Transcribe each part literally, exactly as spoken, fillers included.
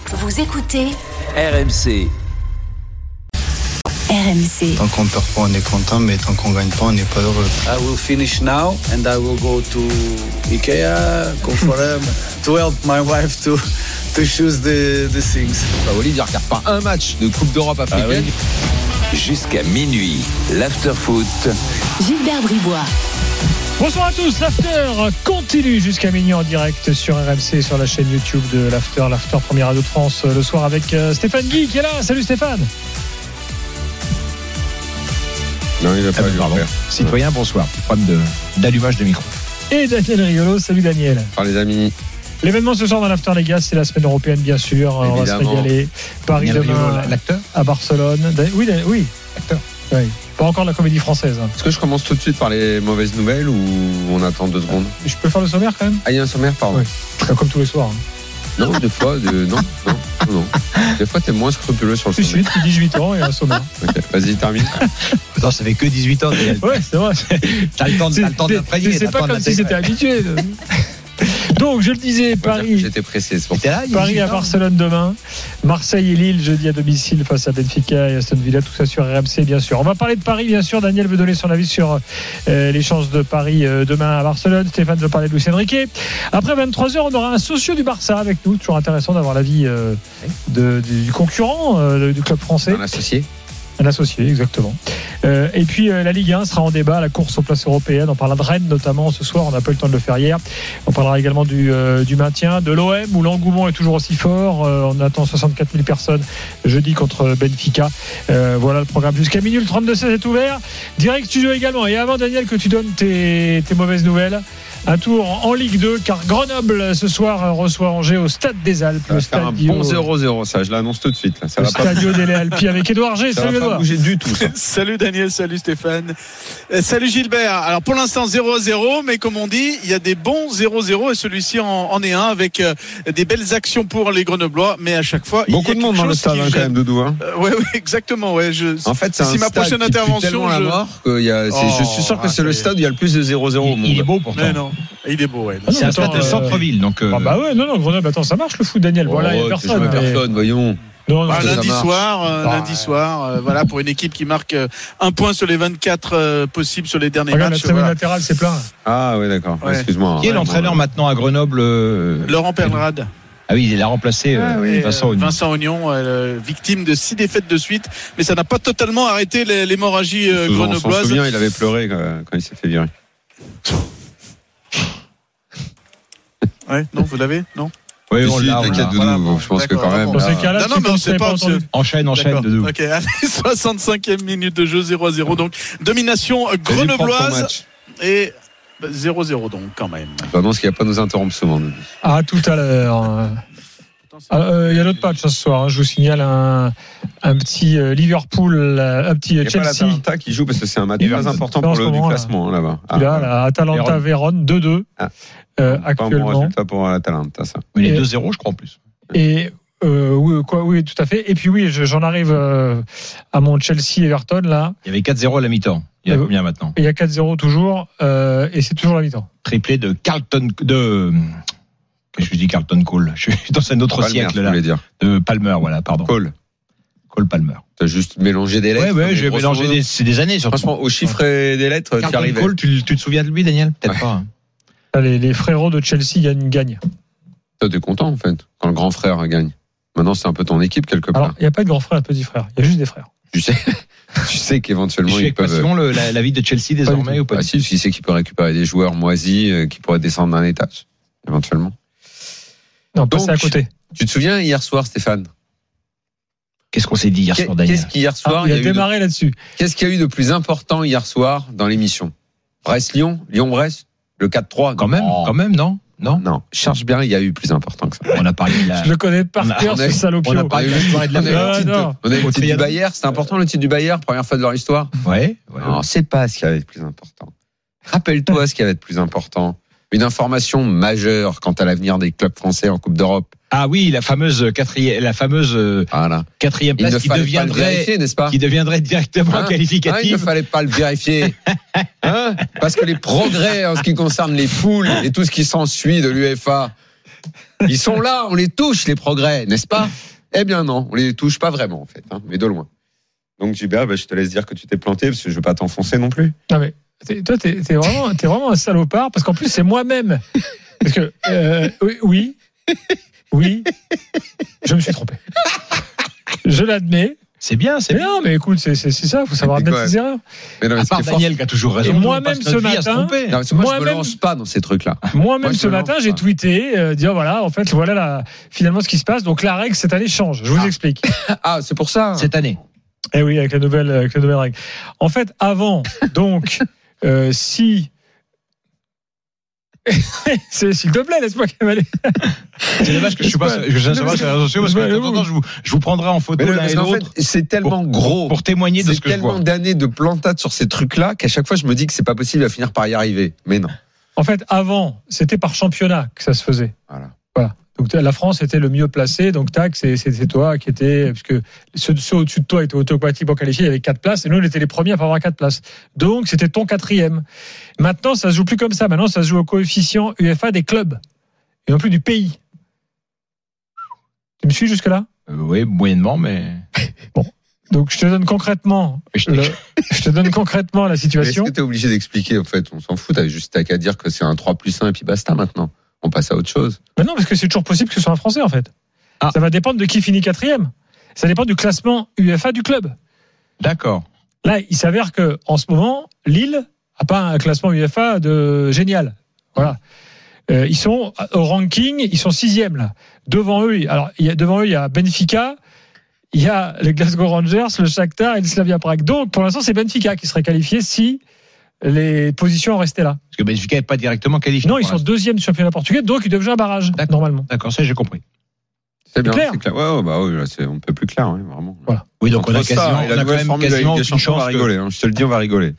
Vous écoutez R M C. R M C. Tant qu'on perd pas, on est content, mais tant qu'on gagne pas, on n'est pas heureux. I will finish now and I will go to Ikea, Conforama, to help my wife to to choose the the things. Bah, Olivier regarde pas un match de Coupe d'Europe africaine. Ah oui. Jusqu'à minuit, l'after-foot. Gilbert Bribois. Bonsoir à tous, l'After continue jusqu'à minuit en direct sur R M C, sur la chaîne YouTube de l'After, l'After Première Radio de France, le soir avec Stéphane Guy qui est là. Salut Stéphane. Non, il va pas ah, lui faire. Citoyen, bonsoir. Problème de, d'allumage de micro. Et Daniel Riolo, salut Daniel. Par les amis. L'événement ce soir dans l'After, les gars, c'est la semaine européenne, bien sûr. Évidemment. On va se régaler. Paris Daniel demain, Riolo, l'acteur à Barcelone. Oui, oui, l'acteur. Oui. Pas encore de la comédie française. Est-ce que je commence tout de suite par les mauvaises nouvelles ou on attend deux secondes? Je peux faire le sommaire quand même? Ah, il y a un sommaire, pardon. Oui. Comme tous les soirs. Hein. Non, des fois, de... non, non, non. Des fois, t'es moins scrupuleux sur le tout sommaire. De suite, dix-huit ans et un sommaire. Okay. Vas-y, termine. Non, ça fait que dix-huit ans. Ouais, c'est vrai. T'as le temps de, t'as le temps de l'imprégner. C'est pas comme si c'était habitué. Donc, je le disais, Paris. J'étais pressé. C'est pour là, Paris à Barcelone demain. Marseille et Lille jeudi à domicile face à Benfica et Aston Villa. Tout ça sur R M C, bien sûr. On va parler de Paris, bien sûr. Daniel veut donner son avis sur euh, les chances de Paris euh, demain à Barcelone. Stéphane veut parler de Luis Enrique. Après vingt-trois heures, on aura un socio du Barça avec nous. Toujours intéressant d'avoir l'avis euh, de, du, du concurrent euh, du club français. un associé. Un associé, exactement. Euh, et puis euh, la Ligue un sera en débat, la course aux places européennes. On parlera de Rennes notamment ce soir, on n'a pas eu le temps de le faire hier. On parlera également du, euh, du maintien, de l'O M où l'engouement est toujours aussi fort. Euh, on attend soixante-quatre mille personnes jeudi contre Benfica. Euh, voilà le programme jusqu'à minuit. Le trente-deux seize est ouvert. Direct studio également. Et avant, Daniel, que tu donnes tes, tes mauvaises nouvelles, un tour en Ligue deux, car Grenoble ce soir reçoit Angers au Stade des Alpes. Ça va faire un bon zéro zéro, ça je l'annonce tout de suite. Là. Ça le va Stadio delle Alpi avec Édouard G. Ça salut va pas Édouard. bouger du tout. Ça. Salut Daniel, salut Stéphane. Euh, salut Gilbert. Alors pour l'instant zéro à zéro, mais comme on dit, il y a des bons zéro zéro et celui-ci en, en est un avec euh, des belles actions pour les Grenoblois, mais à chaque fois beaucoup il y a de monde dans le stade hein, quand même, Doudou. Hein. Euh, ouais, ouais, exactement. Ouais, je, en fait, c'est si un ma stade prochaine qui intervention, pue tellement je... la mort que y a, c'est, oh, je suis sûr que ah, c'est le stade où il y a le plus de zéro zéro au monde. Il est beau pourtant. Mais non, il est beau. Ouais. Ah non, c'est un stade de centre-ville, donc. Euh... Ah bah ouais, non, non, Grenoble, attends, ça marche le foot, Daniel. Voilà, il oh, y a personne. Mais... Mais... personne, voyons. Non, non, bah, lundi soir, euh, ah, lundi soir, euh, voilà pour une équipe qui marque euh, un point sur les vingt-quatre euh, possibles sur les derniers regarde, matchs. La tribune voilà. latérale, c'est plein. Ah oui, d'accord. Ouais. Excuse-moi. Qui est ouais, l'entraîneur bon, maintenant à Grenoble euh... Laurent Perlrade. Ah oui, il a remplacé euh, ah oui, Vincent Ognon. Vincent Ognon, euh, victime de six défaites de suite, mais ça n'a pas totalement arrêté l'hémorragie euh, grenobloise. On s'en souvient, il avait pleuré quand il s'est fait virer. Ouais, non, vous l'avez, non? Oui, on l'a. T'inquiète, Doudou. Voilà, bon, je pense que quand même. Dans ces cas-là, non, non, mais on sait pas. pas enchaîne, enchaîne, Doudou. Ok, allez, soixante-cinquième minute de jeu, zéro à zéro. Donc, domination grenobloise et zéro zéro, donc, quand même. Je pense qu'il n'y a pas nous interrompre souvent. Ah, tout à l'heure. Il euh, y a d'autres matchs ce soir. Hein. Je vous signale un, un petit euh, Liverpool, un petit Chelsea. Il n'y a pas l'Atalanta qui joue parce que c'est un match très important pour le moment, classement là. là-bas. Ah, là, la Atalanta Vérone deux deux ah. euh, actuellement. Pas un bon résultat pour l'Atalanta, ça. Mais les deux zéro, je crois en plus. Et euh, oui, quoi, oui, tout à fait. Et puis oui, j'en arrive euh, à mon Chelsea Everton là. Il y avait quatre zéro à la mi-temps. Il y a euh, combien maintenant? Il y a quatre zéro toujours, euh, et c'est toujours la mi-temps. Triplé de Carlton de. Je dis Carlton Cole. Je suis dans un autre Palmer, siècle là. Dire. De Palmer, voilà, pardon. Cole. Cole Palmer. T'as juste mélangé des lettres. Ouais, ouais, j'ai mélangé des, c'est des années. Surtout. Franchement, aux chiffres et des lettres, tu arrives. Cole, tu, tu te souviens de lui, Daniel? Peut-être ouais. pas. Hein. Les, les frérots de Chelsea gagnent. gagnent. Toi, t'es content en fait quand le grand frère gagne. Maintenant, c'est un peu ton équipe quelque part. Alors, il n'y a pas de grand frère et de petit frère. Il y a juste des frères. Tu sais, tu sais qu'éventuellement ils peuvent. Passion, le, la, la vie de Chelsea désormais ou pas? Ah si, tu sais qu'il peut récupérer des joueurs moisis euh, qui pourraient descendre d'un étage éventuellement. Non, passer à côté. Tu te souviens hier soir, Stéphane? Qu'est-ce qu'on s'est dit hier soir, Daniel? Qu'est-ce qu'hier soir ah, il a, il a démarré de... là-dessus. Qu'est-ce qu'il y a eu de plus important hier soir dans l'émission? Brest-Lyon, Lyon-Brest, le quatre trois. Quand même, oh. quand même, non? Non, non. Cherche bien, il y a eu plus important que ça. On a parlé de la... Je le connais par cœur, ce salopio. On a parlé de l'histoire de la merde. On a eu le titre du Bayern. C'est important le titre du Bayern, première fois de leur histoire. Ouais. ouais non, c'est pas ce qu'il y avait de plus important. Rappelle-toi ce qu'il y avait de plus important. Une information majeure quant à l'avenir des clubs français en Coupe d'Europe. Ah oui, la fameuse quatrième, la fameuse voilà. quatrième place qui deviendrait, n'est-ce pas? qui deviendrait directement hein qualificative. Hein, il ne fallait pas le vérifier, hein, parce que les progrès en ce qui concerne les poules et tout ce qui s'ensuit de l'UEFA Ils sont là, on les touche, les progrès, n'est-ce pas? Eh bien non, on les touche pas vraiment en fait, hein, mais de loin. Donc Gilbert, bah, je te laisse dire que tu t'es planté parce que je veux pas t'enfoncer non plus. Non mais t'es, toi, t'es, t'es vraiment, t'es vraiment un salopard parce qu'en plus c'est moi-même. Parce que euh, oui, oui, je me suis trompé. Je l'admets. C'est bien, c'est mais bien. Non, mais écoute, c'est, c'est, c'est ça, faut savoir admettre ses erreurs. Mais non, mais à part Daniel qui a toujours raison. Et moi-même ce matin, non, moi, moi je me lance pas dans ces trucs-là. Moi-même moi, ce matin, j'ai tweeté, euh, dire voilà, en fait, voilà la, finalement ce qui se passe. Donc la règle cette année change. Je vous ah. explique. Ah, c'est pour ça. Cette année. Eh oui, avec la nouvelle, avec la nouvelle règle. En fait, avant, donc, euh, si c'est, s'il te plaît, laisse-moi cavaler. C'est dommage que je suis pas, je viens de savoir sur les réseaux sociaux parce que de temps en temps, je vous, je vous prendrai en photo mais l'un et en l'autre. fait, c'est tellement pour, gros. Pour témoigner de ce que je vois. C'est tellement d'années de plantade sur ces trucs-là qu'à chaque fois, je me dis que c'est pas possible à finir par y arriver. Mais non. En fait, avant, c'était par championnat que ça se faisait. Voilà. Voilà. Donc la France était le mieux placé, donc tac, c'est, c'est toi qui étais, parce que ceux, ceux au-dessus de toi étaient automatiquement qualifiés, il y avait quatre places, et nous on était les premiers à pas avoir quatre places. Donc c'était ton quatrième. Maintenant ça se joue plus comme ça, maintenant ça se joue au coefficient U F A des clubs, et non plus du pays. Tu me suis jusque-là ? euh, Oui, moyennement, mais... Bon. Donc je te donne concrètement, je, le, je te donne concrètement la situation. Mais est-ce que tu es obligé d'expliquer, en fait, on s'en fout, t'as juste qu'à dire que c'est un trois plus un et puis basta maintenant. On passe à autre chose. Mais non, parce que c'est toujours possible que ce soit un Français, en fait. Ah. Ça va dépendre de qui finit quatrième. Ça dépend du classement U F A du club. D'accord. Là, il s'avère que en ce moment, Lille a pas un classement U F A de génial. Voilà. Euh, ils sont au ranking, ils sont sixième là. Devant eux, alors il y a devant eux, il y a Benfica, il y a les Glasgow Rangers, le Shakhtar et le Slavia Prague. Donc, pour l'instant, c'est Benfica qui serait qualifié si les positions restaient là. Parce que Benfica n'est pas directement qualifié. Non, ils sont deuxième du championnat portugais, donc ils doivent jouer un barrage, D'accord. normalement. D'accord, ça j'ai compris. C'est bien, clair. c'est clair. Ouais, ouais, bah ouais, c'est un peu plus clair, ouais, vraiment. Voilà. Oui, donc on a quasiment, ça, on a quand même quasiment aucune chance. On va rigoler, hein. Je te le dis, on va rigoler.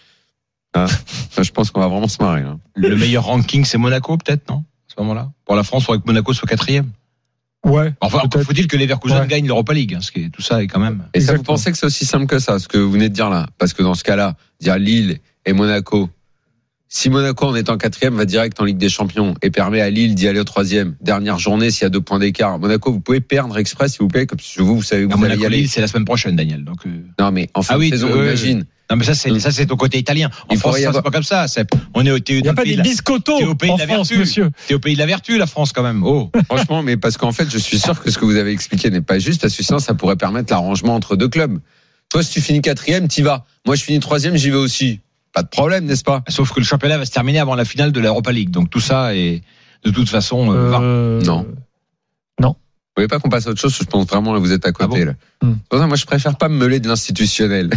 Ah, je pense qu'on va vraiment se marrer. Hein. Le meilleur ranking, c'est Monaco, peut-être, non? À ce moment-là. Pour la France, il faudrait que Monaco soit quatrième. Ouais. Enfin, peut-être. faut-il que Leverkusen ouais. gagne l'Europa League, hein, ce qui est, tout ça est quand même. Et Exactement. ça, vous pensez que c'est aussi simple que ça, ce que vous venez de dire là? Parce que dans ce cas-là, dire Lille et Monaco, si Monaco en étant quatrième va direct en Ligue des Champions et permet à Lille d'y aller au troisième, dernière journée s'il y a deux points d'écart, Monaco, vous pouvez perdre exprès s'il vous plaît, comme si vous, vous savez que vous À allez Monaco, y aller. Lille, c'est la semaine prochaine, Daniel. Donc, euh... Non, mais en fin ah de oui, saison, euh, imagine. Non, mais ça, c'est, ça, c'est ton côté italien. En Il France, ça, avoir... c'est pas comme ça. C'est, on est au, t'es, il n'y a pas des biscottos au pays en de la France, vertu. monsieur. T'es au pays de la vertu, la France, quand même. Oh. Franchement, mais parce qu'en fait, je suis sûr que ce que vous avez expliqué n'est pas juste, parce que sinon, ça pourrait permettre l'arrangement entre deux clubs. Toi, si tu finis quatrième, t'y vas. Moi, je finis troisième, j'y vais aussi. Pas de problème, n'est-ce pas? Sauf que le championnat va se terminer avant la finale de l'Europa League. Donc tout ça est, de toute façon, euh, Euh... Non. Non. Vous voulez pas qu'on passe à autre chose? Je pense vraiment que vous êtes à côté, Ah bon là. Hmm. Non, moi, je préfère pas me mêler de l'institutionnel.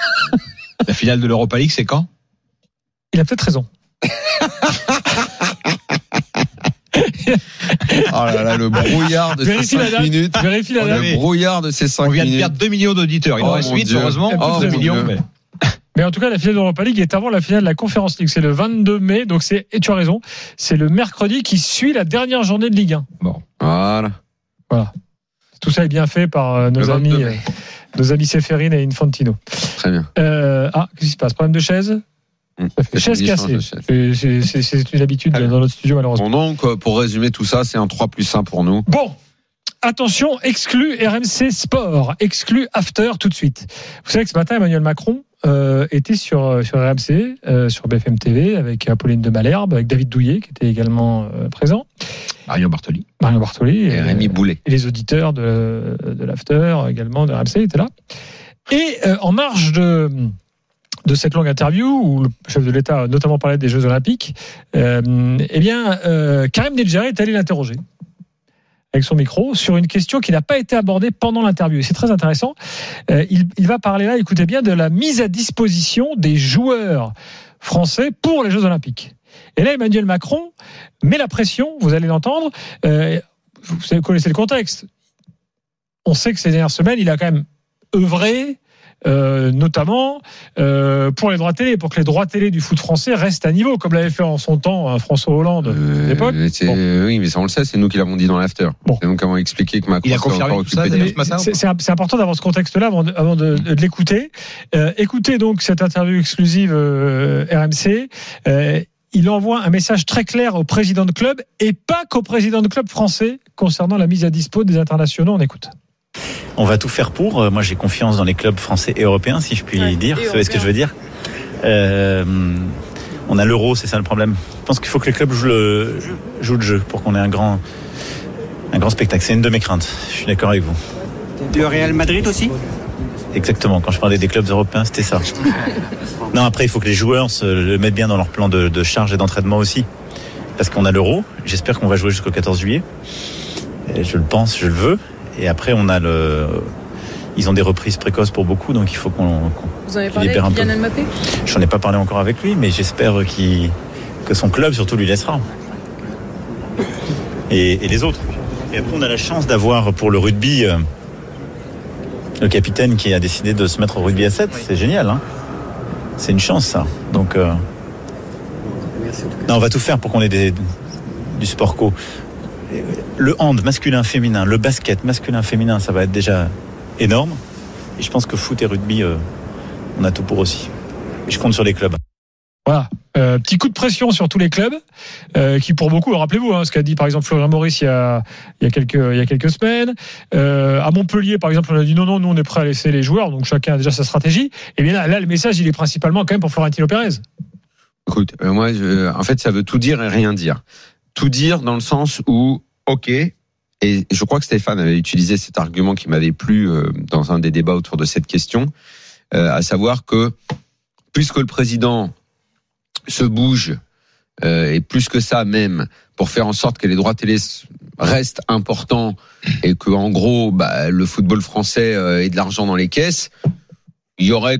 La finale de l'Europa League, c'est quand? Il a peut-être raison. Oh là là, le brouillard de Vérifie ces la cinq date. minutes. Vérifie la On date. avait- Le brouillard de ces cinq On vient de minutes. perdre deux millions d'auditeurs. Il Oh, en reste mon huit, Dieu. heureusement. Oh, deux mon millions, Dieu. mais. Mais en tout cas, la finale de l'Europa League est avant la finale de la Conference League. C'est le vingt-deux mai, donc c'est, et tu as raison, c'est le mercredi qui suit la dernière journée de Ligue un. Bon. Voilà. Voilà. Tout ça est bien fait par euh, nos Le amis, vingt-deux euh, mai. nos amis Séphérine et Infantino. Très bien. Euh, ah, qu'est-ce qui se passe? Problème de chaise? Hum. Chaise Fini, cassée. change de chaise. C'est, c'est, c'est, c'est une habitude Très bien. dans notre studio, malheureusement. Bon, donc, pour résumer tout ça, c'est un trois plus un pour nous. Bon, attention, exclu R M C Sport, exclu After tout de suite. Vous savez que ce matin, Emmanuel Macron euh, était sur, sur R M C, euh, sur B F M T V, avec Apolline de Malherbe, avec David Douillet, qui était également euh, présent, Mario Bartoli. Mario Bartoli, Et Rémi Boulet. et les auditeurs de, de l'After également de R M C étaient là. Et euh, en marge de, de cette longue interview, où le chef de l'État a notamment parlé des Jeux Olympiques, euh, eh bien, euh, Karim Nedjari est allé l'interroger avec son micro sur une question qui n'a pas été abordée pendant l'interview. Et c'est très intéressant. Euh, il, il va parler là, écoutez bien, de la mise à disposition des joueurs français pour les Jeux Olympiques. Et là, Emmanuel Macron met la pression, vous allez l'entendre. Euh, vous connaissez le contexte. On sait que ces dernières semaines, il a quand même œuvré, euh, notamment euh, pour les droits télé, pour que les droits télé du foot français restent à niveau, comme l'avait fait en son temps hein, François Hollande Euh, à l'époque. c'est- Bon. Oui, mais ça on le sait, c'est nous qui l'avons dit dans l'after. Bon. C'est nous qui avons expliqué que Macron Il a s'est confirmé encore tout ça, occupé d'ailleurs, des- ce matin. C'est, c'est, c'est important d'avoir ce contexte-là avant de, avant de, de l'écouter. Euh, écoutez donc cette interview exclusive euh, R M C. Euh, il envoie un message très clair au président de club et pas qu'au président de club français concernant la mise à dispo des internationaux. On écoute. On va tout faire pour. Moi, j'ai confiance dans les clubs français et européens, si je puis ouais, dire. Vous savez ce que je veux dire ? euh, On a l'euro, c'est ça le problème. Je pense qu'il faut que les clubs jouent le, jouent le jeu pour qu'on ait un grand, un grand spectacle. C'est une de mes craintes. Je suis d'accord avec vous. Le Real Madrid aussi ? Exactement. Quand je parlais des clubs européens, c'était ça. Non, après, il faut que les joueurs se le mettent bien dans leur plan de, de charge et d'entraînement aussi. Parce qu'on a l'euro. J'espère qu'on va jouer jusqu'au quatorze juillet. Et je le pense, je le veux. Et après, on a le. Ils ont des reprises précoces pour beaucoup, donc il faut qu'on. qu'on Vous en avez parlé avec Kylian Mbappé ? J'en ai pas parlé encore avec lui, mais j'espère qu'il, que son club surtout lui laissera. Et, et les autres. Et après, on a la chance d'avoir pour le rugby euh, le capitaine qui a décidé de se mettre au rugby à sept. C'est génial, hein. C'est une chance, ça. Donc, euh... non, on va tout faire pour qu'on ait des, du sport co. Le hand masculin, féminin, le basket masculin, féminin, ça va être déjà énorme. Et je pense que foot et rugby, euh, on a tout pour aussi. Et je compte sur les clubs. Voilà, euh, petit coup de pression sur tous les clubs, euh, qui pour beaucoup, rappelez-vous, hein, ce qu'a dit par exemple Florian Maurice il y a, il y a quelques, il y a quelques semaines. Euh, à Montpellier, par exemple, on a dit non, non, nous on est prêt à laisser les joueurs, donc chacun a déjà sa stratégie. Et bien là, là le message, il est principalement quand même pour Florentino Pérez. Écoute, euh, moi, je, en fait, ça veut tout dire et rien dire. Tout dire dans le sens où, ok, et je crois que Stéphane avait utilisé cet argument qui m'avait plu euh, dans un des débats autour de cette question, euh, à savoir que puisque le président se bouge, euh, et plus que ça même, pour faire en sorte que les droits télé restent importants et que en gros, bah, le football français euh, ait de l'argent dans les caisses, il y aurait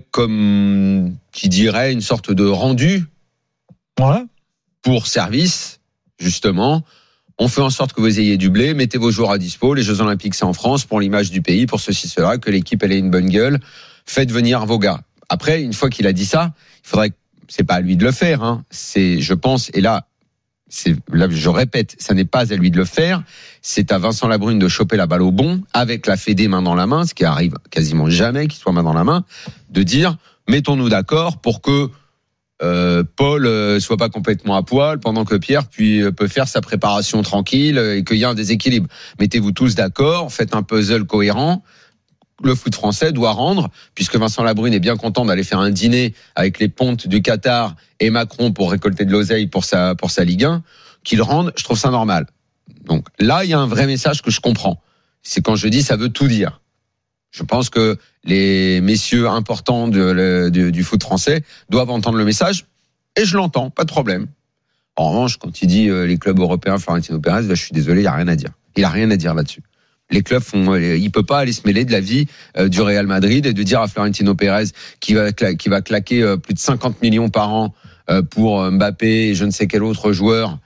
comme qui dirait une sorte de rendu, voilà, pour service. Justement, on fait en sorte que vous ayez du blé, mettez vos joueurs à dispo, les Jeux Olympiques c'est en France, pour l'image du pays, pour ceci, cela, que l'équipe elle ait une bonne gueule, faites venir vos gars. Après, une fois qu'il a dit ça, il faudrait, c'est pas à lui de le faire, hein. C'est, je pense, et là, c'est, là, je répète, ça n'est pas à lui de le faire, c'est à Vincent Labrune de choper la balle au bon, avec la Fédé main dans la main, ce qui arrive quasiment jamais qu'il soit main dans la main, de dire, mettons-nous d'accord pour que Euh, Paul euh, soit pas complètement à poil pendant que Pierre puis, euh, peut faire sa préparation tranquille euh, et qu'il y a un déséquilibre. Mettez-vous tous d'accord, faites un puzzle cohérent. Le foot français doit rendre, puisque Vincent Labrune est bien content d'aller faire un dîner avec les pontes du Qatar et Macron pour récolter de l'oseille pour sa, pour sa Ligue un, qu'il rende, je trouve ça normal. Donc là, il y a un vrai message que je comprends. C'est quand je dis ça veut tout dire. Je pense que les messieurs importants de, de, du foot français doivent entendre le message, et je l'entends, pas de problème. En revanche, quand il dit euh, les clubs européens, Florentino Pérez, bah, je suis désolé, il n'y a rien à dire. Il a rien à dire là-dessus. Les clubs font, euh, il peut pas aller se mêler de la vie euh, du Real Madrid et de dire à Florentino Pérez qui va, cla- qui va claquer euh, plus de cinquante millions par an euh, pour Mbappé et je ne sais quel autre joueur.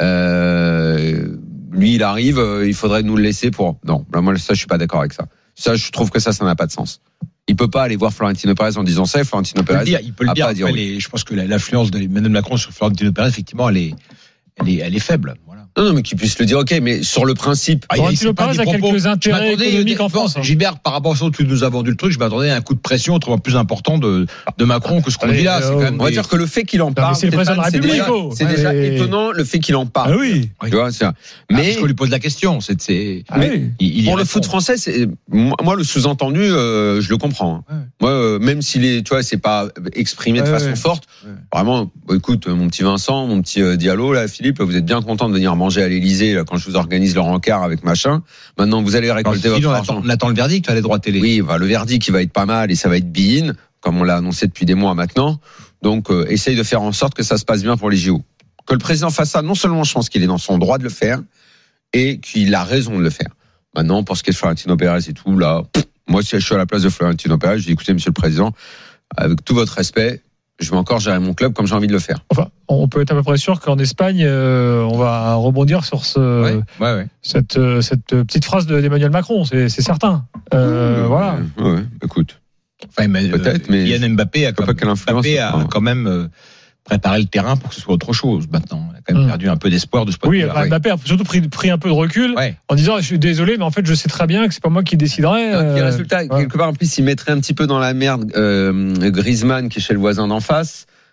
Euh, lui, il arrive, euh, il faudrait nous le laisser pour. Non, bah, moi ça, je suis pas d'accord avec ça. Ça, je trouve que ça, ça n'a pas de sens. Il peut pas aller voir Florentino Pérez en disant ça. Florentino Pérez, il peut le dire. Il peut le dire. Après, dire les, je pense que l'influence de Emmanuel Macron sur Florentino Pérez, effectivement, elle est, elle est, elle est faible. Voilà. Non, non, mais qu'il puisse le dire, ok, mais sur le principe. Ah, Florentino Pérez a quelques intérêts économiques en France. Gilbert, par rapport à ce que tu nous as vendu le truc, je m'attendais à un coup de pression autrement plus important de, de Macron que ce qu'on dit là. C'est quand même on va des... dire que le fait qu'il en parle, c'est le président de la République. déjà, c'est ouais, déjà mais... étonnant le fait qu'il en parle. Ah oui. Tu vois, c'est... Mais Mais ah, parce qu'on lui pose la question, c'est, c'est... Ah oui. il, il pour le foot français, c'est moi, moi le sous-entendu, euh, je le comprends. Ouais. Moi, euh, même s'il est, tu vois, c'est pas exprimé de ouais, façon ouais. forte. Ouais. Vraiment, bon, écoute, mon petit Vincent, mon petit euh, Diallo, là, Philippe, vous êtes bien content de venir manger à l'Élysée là, quand je vous organise le rencard avec machin. Maintenant, vous allez récolter Alors, votre on, argent. attend, on attend le verdict, là, les droits télé. Oui, bah, le verdict, il va être pas mal et ça va être be-in, comme on l'a annoncé depuis des mois maintenant. Donc, euh, essaye de faire en sorte que ça se passe bien pour les J O. Que le président fasse ça, non seulement je pense qu'il est dans son droit de le faire et qu'il a raison de le faire. Maintenant, pour ce qui est de Florentino Pérez et tout, là, pff, moi, si je suis à la place de Florentino Pérez, je dis, écoutez, monsieur le président, avec tout votre respect, je vais encore gérer mon club comme j'ai envie de le faire. Enfin, on peut être à peu près sûr qu'en Espagne, euh, on va rebondir sur ce, ouais, ouais, ouais. Cette, cette petite phrase d'Emmanuel Macron, c'est, c'est certain. Euh, mmh, voilà. Ouais, ouais, écoute. Enfin, mais, peut-être, euh, mais Kylian Mbappé a, pas quand, quelle influence, Mbappé a quand même euh, préparé le terrain pour que ce soit autre chose. Maintenant, il a quand même mmh. perdu un peu d'espoir de ce point de vue. Oui, Mbappé a surtout pris, pris un peu de recul ouais. en disant je suis désolé, mais en fait je sais très bien que c'est pas moi qui déciderai. Euh, et résultat, ouais. quelque part en plus, il mettrait un petit peu dans la merde euh, Griezmann qui est chez le voisin d'en face.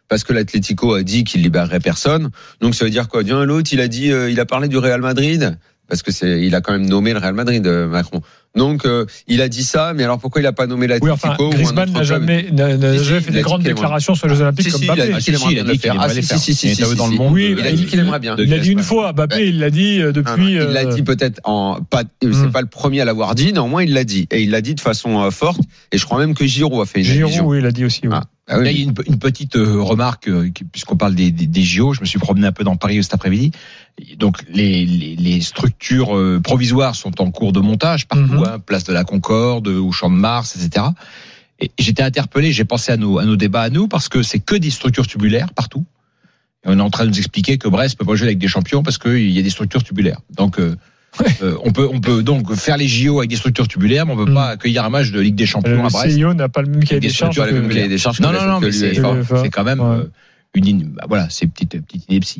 parce que l'Atlético a dit qu'il libérerait personne. Donc ça veut dire quoi? Bien, l'autre, il a dit, euh, il a parlé du Real Madrid. Parce que c'est, il a quand même nommé le Real Madrid, Macron. Donc, euh, il a dit ça, mais alors pourquoi il a pas nommé l'Atlético? Oui, enfin, Griezmann n'a jamais, n'a, n'a si, jamais si, fait des grandes déclarations sur les Jeux Olympiques si, comme si, Mbappé. Il a, si, si, il a dit qu'il aimerait les faire. Si, si, si, dans le monde. Oui, il a dit qu'il aimerait bien. Il l'a dit une fois, Mbappé, il l'a dit depuis. Il l'a dit peut-être en, pas, c'est hum. pas le premier à l'avoir dit, néanmoins il l'a dit. Et il l'a dit de façon euh, forte, et je crois même que Giroud a fait une allusion. Giroud, oui, il l'a dit aussi, oui. Ah. Ah oui. Là, il y a une, une petite euh, remarque, euh, puisqu'on parle des, des, des J O, je me suis promené un peu dans Paris cet après-midi. Donc, les, les, les structures euh, provisoires sont en cours de montage partout, mm-hmm. hein, place de la Concorde, au Champ de Mars, et cetera. Et j'étais interpellé, j'ai pensé à nos, à nos débats à nous, parce que c'est que des structures tubulaires partout. Et on est en train de nous expliquer que Brest peut pas jouer avec des champions parce qu'il y a des structures tubulaires. Donc, euh, Ouais. Euh, on peut on peut donc faire les J O avec des structures tubulaires, mais on peut mmh. pas accueillir un match de Ligue des Champions le à Brest. Le C I O n'a pas le même cahier des charges. Le même cahier des charges. Non non non, mais c'est, c'est quand même ouais. une bah, voilà, c'est petite petite ineptie.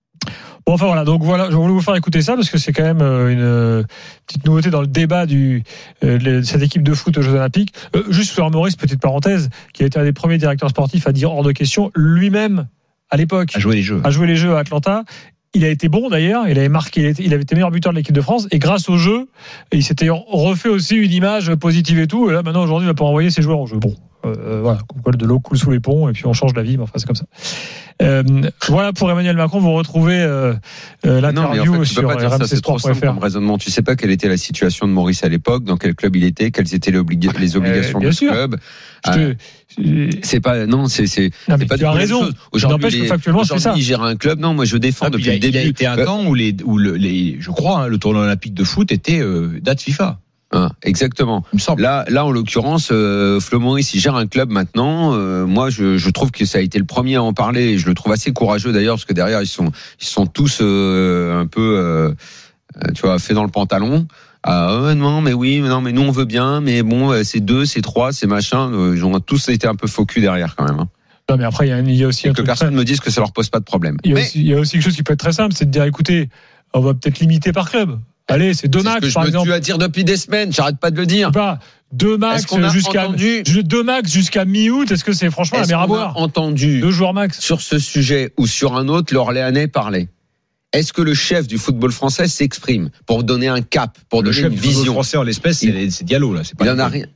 Bon, enfin voilà, donc voilà, je voulais vous faire écouter ça parce que c'est quand même une petite nouveauté dans le débat du, de cette équipe de foot aux Jeux Olympiques. Euh, juste sur Maurice, petite parenthèse, qui a été un des premiers directeurs sportifs à dire hors de question, lui-même, à l'époque, à jouer les jeux, à jouer les jeux à Atlanta. Il a été bon d'ailleurs, il avait marqué, il avait été meilleur buteur de l'équipe de France et grâce au jeu, il s'était refait aussi une image positive et tout. Et là maintenant aujourd'hui, il va pas envoyer ses joueurs au jeu. Bon, euh, voilà, de l'eau coule sous les ponts et puis on change d'avis. Mais enfin, c'est comme ça. Euh, voilà pour Emmanuel Macron, vous retrouvez euh, euh, l'interview non, en fait, sur R M C sport point F R. Comme raisonnement, tu sais pas quelle était la situation de Maurice à l'époque, dans quel club il était, quelles étaient les, oblig- les obligations euh, de ce club. Te... Euh, c'est pas non, c'est c'est, non, c'est pas tu as raison. Aujourd'hui, les, que factuellement, c'est ça. Il gère un club. Non, moi je défends ah, depuis il a, le début. Il a été un temps où les où le, les je crois hein, le tournoi olympique de foot était euh, date FIFA. Ah, exactement. Là, là, en l'occurrence, euh, Flo Maurice, il gère un club maintenant. Euh, moi, je, je trouve que ça a été le premier à en parler. Et je le trouve assez courageux d'ailleurs, parce que derrière, ils sont, ils sont tous euh, un peu, euh, tu vois, faits dans le pantalon. Ah euh, non, mais oui, mais non, mais nous on veut bien, mais bon, c'est deux, c'est trois, c'est machin. Euh, ils ont tous été un peu faux cul derrière quand même. Hein. Non, mais après, il y a, il y a aussi et un que truc personne très... me dise que ça leur pose pas de problème. Il y, a mais... aussi, il y a aussi quelque chose qui peut être très simple, c'est de dire, écoutez, on va peut-être limiter par club. Allez, c'est deux c'est max, ce que par je exemple. Tu vas dire depuis des semaines, j'arrête pas de le dire. Pas deux max jusqu'à entendu... deux max jusqu'à mi-août. Est-ce que c'est franchement est-ce la mer à boire? Entendu. Deux joueurs max sur ce sujet ou sur un autre, l'Orléanais parlait. Est-ce que le chef du football français s'exprime pour donner un cap, pour le donner chef une du vision? football français en l'espèce, c'est, il... c'est Diallo là. C'est pas il en a rien.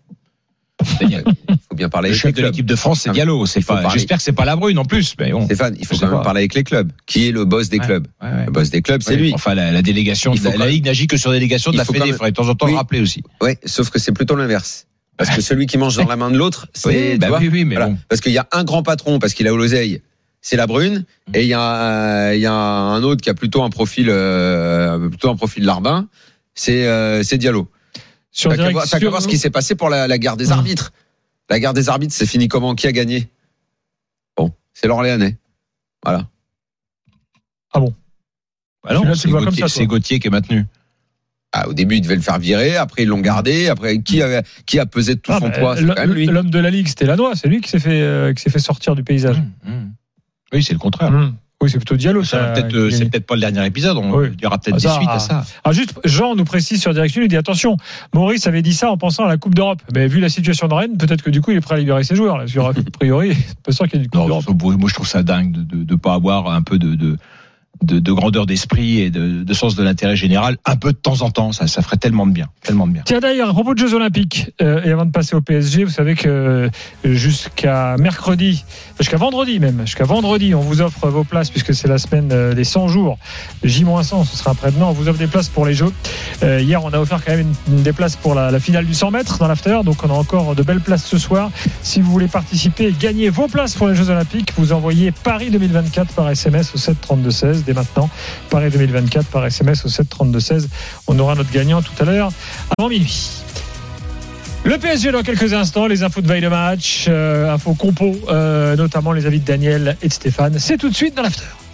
Il faut bien parler. Le avec chef les de l'équipe de France, c'est Diallo. C'est pas. J'espère que c'est pas la Brune en plus. Mais bon. Stéphane, il faut quand même pas. parler avec les clubs. Qui est le boss des ouais, clubs ouais, ouais. Le boss des clubs, c'est ouais, lui. Enfin, la, la délégation, de la, la Ligue n'agit que sur délégation de la Fédé. Il faudrait de temps en temps oui. le rappeler aussi. Oui, sauf que c'est plutôt l'inverse. Parce que celui qui mange dans la main de l'autre, c'est. Oui, bah oui, oui, mais voilà. bon. Parce qu'il y a un grand patron, parce qu'il a l'oseille, c'est la Brune, et il y a il y a un autre qui a plutôt un profil euh, plutôt un profil larbin, c'est euh, c'est Diallo. Sur t'as, direct, qu'à voir, t'as sur... qu'à voir ce qui s'est passé pour la, la guerre des arbitres. La guerre des arbitres, c'est fini comment? Qui a gagné? Bon, c'est l'Orléanais. Voilà. Ah bon? Bah non, c'est, Gauthier, ça, c'est Gauthier qui est maintenu. Ah, au début, ils devaient le faire virer. Après, ils l'ont gardé. Après, qui a, qui a pesé de tout ah, son bah, poids? C'est l- quand même lui. L'homme de la Ligue, c'était Lannoy. C'est lui qui s'est fait, euh, qui s'est fait sortir du paysage. Mmh, mmh. Oui, c'est le contraire. Mmh. Oui, c'est plutôt Diallo. Ça, ça peut-être, euh, c'est peut-être pas le dernier épisode. On, oui. Il y aura peut-être ah, des ça, suites à ça. Ah, juste, Jean nous précise sur Direction, il dit attention, Maurice avait dit ça en pensant à la Coupe d'Europe. Mais vu la situation de Rennes, peut-être que du coup, il est prêt à libérer ses joueurs. Là. A priori, pas sûr qu'il y ait du Coupe non, d'Europe. Moi, je trouve ça dingue de ne pas avoir un peu de, de, de, de grandeur d'esprit et de, de sens de l'intérêt général. Un peu de temps en temps, ça, ça ferait tellement de bien. Tellement de bien. Tiens, d'ailleurs, à propos de Jeux Olympiques, euh, et avant de passer au P S G, vous savez que jusqu'à mercredi, jusqu'à vendredi même, jusqu'à vendredi, on vous offre vos places puisque c'est la semaine des cent jours. J cent, ce sera après-demain. On vous offre des places pour les Jeux. Euh, hier, on a offert quand même une, une des places pour la, la finale du cent mètres dans l'after. Donc, on a encore de belles places ce soir. Si vous voulez participer et gagner vos places pour les Jeux Olympiques, vous envoyez Paris deux mille vingt-quatre par S M S au sept trente-deux seize. Dès maintenant, Paris deux mille vingt-quatre par S M S au sept trente-deux seize. On aura notre gagnant tout à l'heure avant minuit. Le P S G dans quelques instants, les infos de veille de match, euh, infos compo, euh, notamment les avis de Daniel et de Stéphane. C'est tout de suite dans l'after.